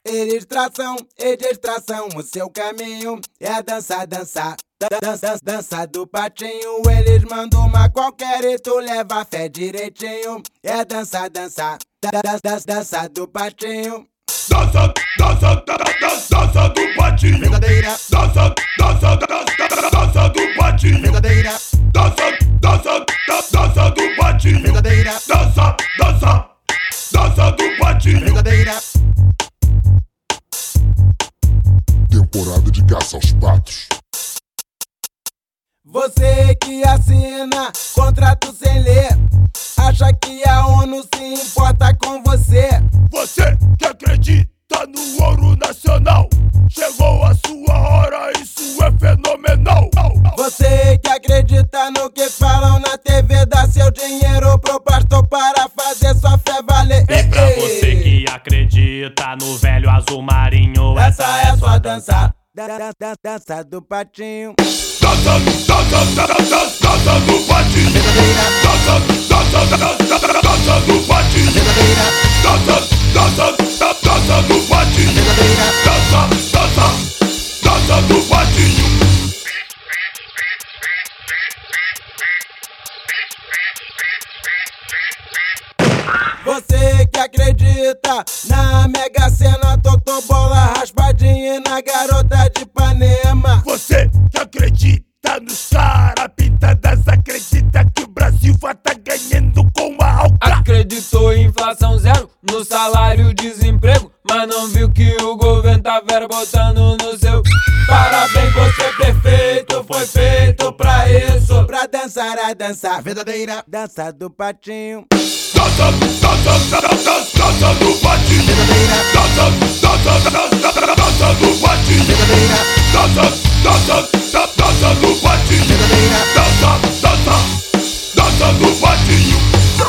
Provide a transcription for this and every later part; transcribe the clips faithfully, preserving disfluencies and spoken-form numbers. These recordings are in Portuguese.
e distração, e distração. O seu caminho é dançar, dançar. Dança, dança do patinho, eles mandam uma qualquer e tu leva a fé direitinho. É dança, dança, dança, dança do patinho. Dança, dança, dança, dança do patinho. Verdadeira. Dança, dança, dança, dança do patinho. Verdadeira. Dança, dança, dança do patinho. Verdadeira. Dança, dança, dança do patinho. Verdadeira. Temporada de caça aos patos. Você que assina contrato sem ler, acha que a ONU se importa com você. Você que acredita no ouro nacional, chegou a sua hora, isso é fenomenal. Você que acredita no que falam na T V, dá seu dinheiro pro pastor para fazer sua fé valer. E pra você que acredita no velho azul marinho, essa essa é sua dança. Dança, dança do patinho. Dança, dança, dança, dança do patinho. Verdadeira. Dança, dança, dança, dança do patinho. Verdadeira. Dança, dança, dança do patinho. Verdadeira. Dança, dança, dança do patinho. Você que acredita na Mega Sena, Totô, bola, raspadinha e na garota de Ipanema. Você que acredita nos cara pintadas, acredita que o Brasil vai tá ganhando com a alca. Acreditou em inflação zero, no salário desemprego, mas não viu que o governo tá vera botando no seu. Parabéns, você é perfeito, foi feito pra isso. Pra dançar a dança verdadeira, dança do patinho. Dança, dança, dança, dança do patinho. Verdadeira. Dança, dança, dança, dança do patinho. Verdadeira. Dança, dança, dança do patinho. Verdadeira. Dança, dança, dança do patinho.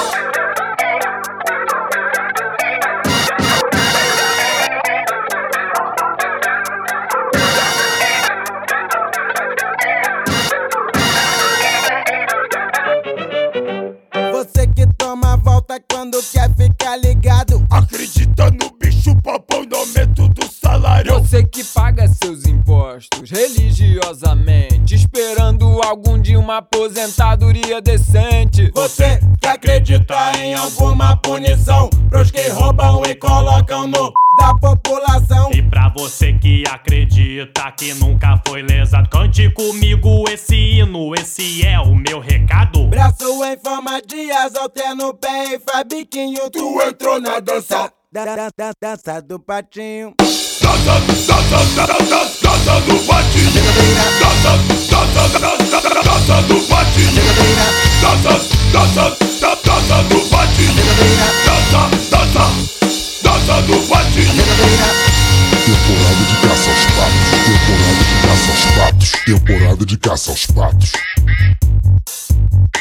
Você que toma volta quando quer ficar ligado. Acredita no bicho papão no aumento do salário. Você que paga seus impostos religiosamente, esperando algum dia uma aposentadoria decente. Você que acredita em alguma punição pros que roubam e colocam no da população. E pra você que acredita que nunca foi lesado, cante comigo esse hino, esse é o meu recado. Braço em forma de asa, alterno o pé e faz biquinho. Tu entrou na dança, dança, dança do patinho. Dança, dança, dança, dança do patinho. Verdadeira. Dança, dança, dança, dança do patinho. Verdadeira. Dança, dança, dança do patinho. Verdadeira. Dança, dança, dança do patinho. Verdadeira. Temporada de caça aos patos. Temporada de caça aos patos. Temporada de caça aos patos.